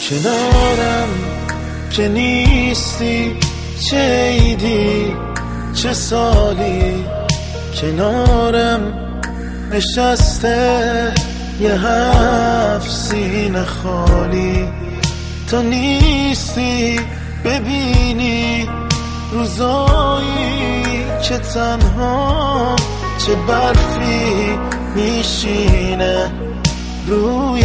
کنارم که نیستی، چه عیدی چه سالی کنارم نشسته، یه 7 سینه خالی. تو نیستی ببینی روزایی که تنها چه برفی میشینه روی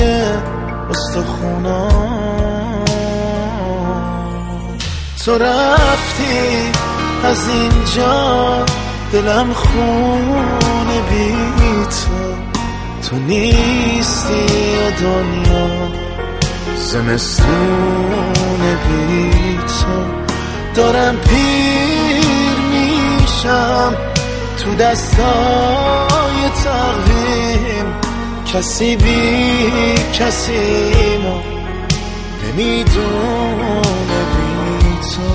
استخونام. تو رفتی از اینجا دلم خونه بی تو نیستی دنیا زمستون بی تو. دارم پیر میشم تو دستای تقویم، کسی بی کسی ما نمیدونه بی تو.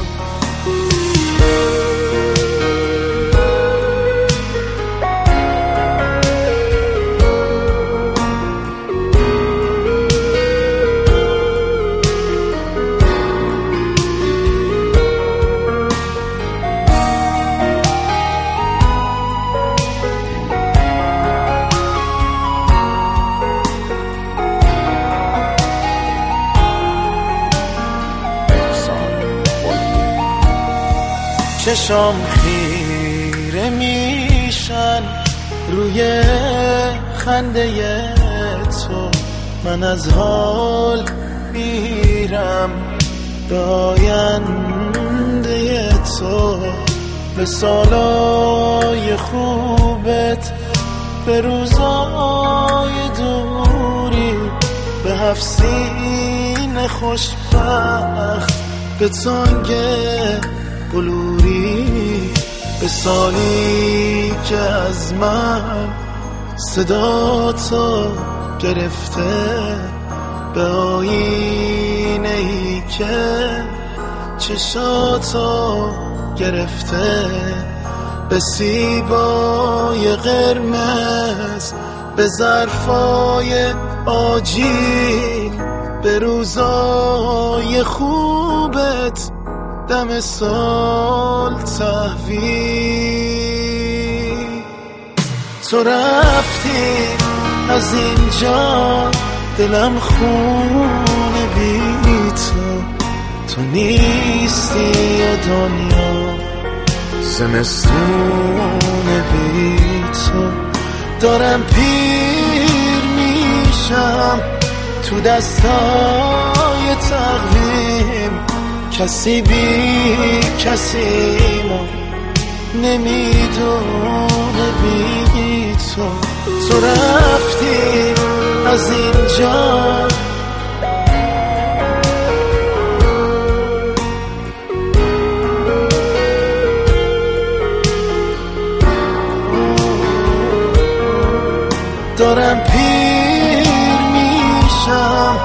چشام خیره میشن روی خنده تو، من از حال میرم به آینده تو. به سالای خوبت، به روزای دوری، به 7 سینه خوشبخت، به تانگ بلوری، به سالی که از من صدا تو گرفته، به آینه ای که چشاتو گرفته، به سیبای قرمز، به ظرفای آجیل، به روزای خوبت دم سال تحویل. تو رفتی از اینجا دلم خونه بی تو. تو نیستی دنیا زمستون بی تو. دارم پیر میشم تو دستای تقویم، کسی بی کسی ما نمیدونه بی تو. تو رفتی از اینجا دارم پیر میشم